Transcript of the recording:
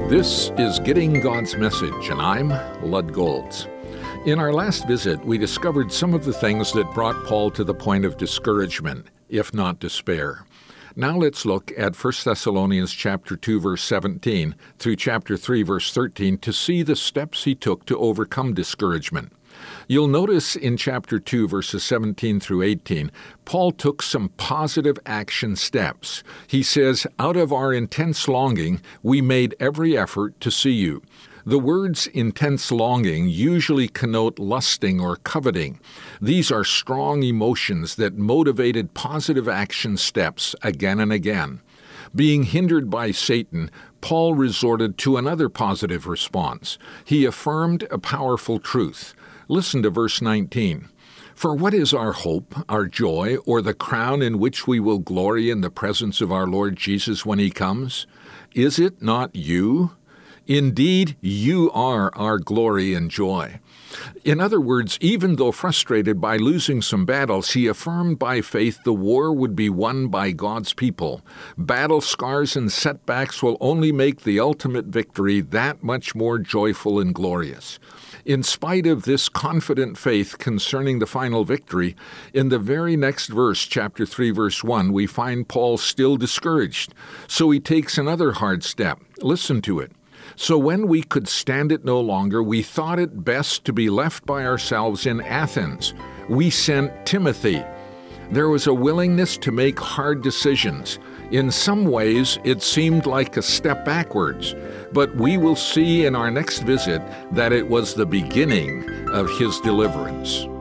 This is Getting God's Message, and I'm Lud Golds. In our last visit, we discovered some of the things that brought Paul to the point of discouragement, if not despair. Now let's look at 1 Thessalonians chapter 2, verse 17 through chapter 3, verse 13 to see the steps he took to overcome discouragement. You'll notice in chapter 2, verses 17 through 18, Paul took some positive action steps. He says, "Out of our intense longing, we made every effort to see you." The words intense longing usually connote lusting or coveting. These are strong emotions that motivated positive action steps again and again. Being hindered by Satan, Paul resorted to another positive response. He affirmed a powerful truth. Listen to verse 19. "For what is our hope, our joy, or the crown in which we will glory in the presence of our Lord Jesus when he comes? Is it not you? Indeed, you are our glory and joy." In other words, even though frustrated by losing some battles, he affirmed by faith the war would be won by God's people. Battle scars and setbacks will only make the ultimate victory that much more joyful and glorious. In spite of this confident faith concerning the final victory, in the very next verse, chapter 3, verse 1, we find Paul still discouraged. So he takes another hard step. Listen to it. "So when we could stand it no longer, we thought it best to be left by ourselves in Athens. We sent Timothy." There was a willingness to make hard decisions. In some ways, it seemed like a step backwards, but we will see in our next visit that it was the beginning of his deliverance.